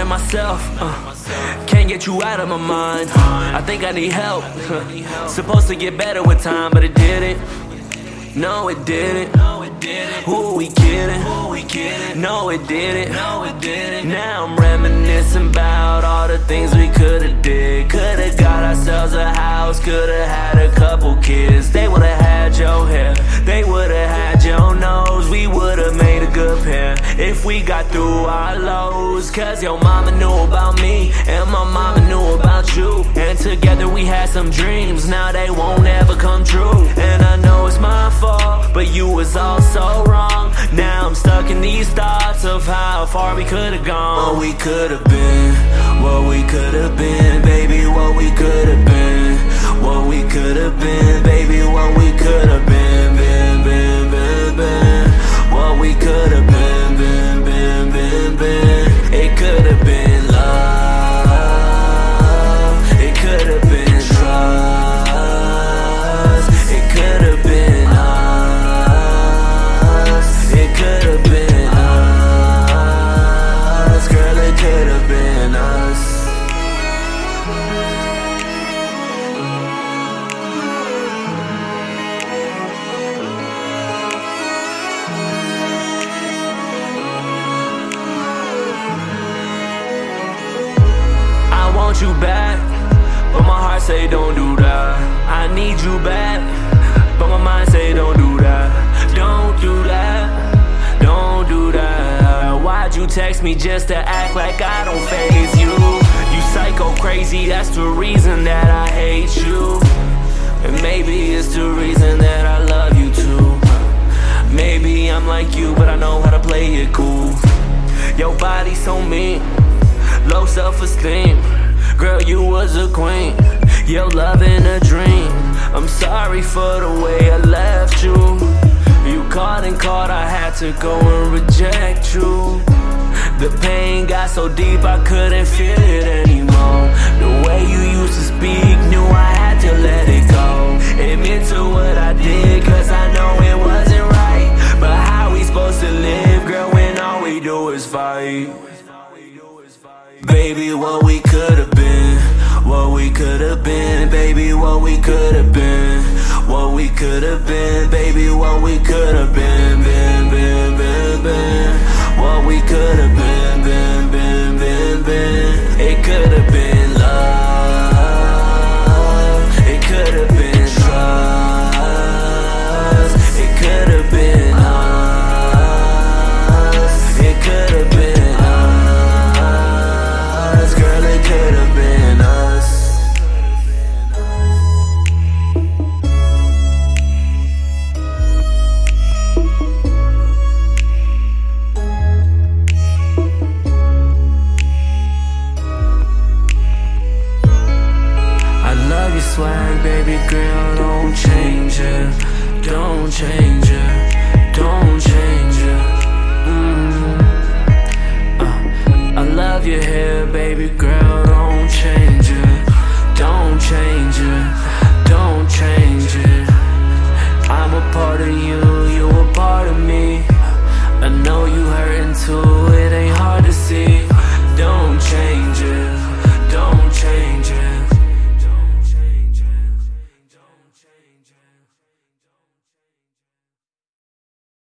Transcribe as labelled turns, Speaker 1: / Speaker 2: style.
Speaker 1: myself. Can't get you out of my mind. I think I need help. Supposed to get better with time, but it didn't. No, it didn't. Who we kidding? No, it didn't. Now I'm reminiscing about all the things we could've did. Could've got ourselves a house, could've had a couple kids. They would've had your hair, they would've had your nose. We would've made a good pair if we got through our lows. Cause your mama knew about me, and my mama knew about you. And together we had some dreams, now they won't ever come true. And I know it's my fault, but you was all so wrong. Now I'm stuck in these thoughts of how far we could've gone. What we could've been, what we could've been, baby, what we could've been. What we could've been, baby, what we could've been, been. What we could've been, been. It could've been love, it could've been trust, it could've been us, it could've been us, girl, it could've been us. I want you back, but my heart say don't do that. I need you back, but my mind say don't do that. Don't do that, don't do that. Why'd you text me just to act like I don't faze you? You psycho crazy, that's the reason that I hate you. And maybe it's the reason that I love you too. Maybe I'm like you, but I know how to play it cool. Your body so mean, low self-esteem. Girl, you was a queen, your love in a dream. I'm sorry for the way I left you. You called and called, I had to go and reject you. The pain got so deep I couldn't feel it anymore. The way you used to speak, knew I had to let it go. Admit to what I did, cause I know it wasn't right. But how we supposed to live, girl, when all we do is fight? Baby, what we could've been, what we could've been, baby, what we could've been, what we could've been, baby, what we could've been, been. What we could've been, been. It could've been love, it could've been trust, it could've been us, it could've been us, girl, it could've been us. Swag, baby girl, don't change it, don't change it, don't change it. I love your hair, baby girl, don't change it, don't change it.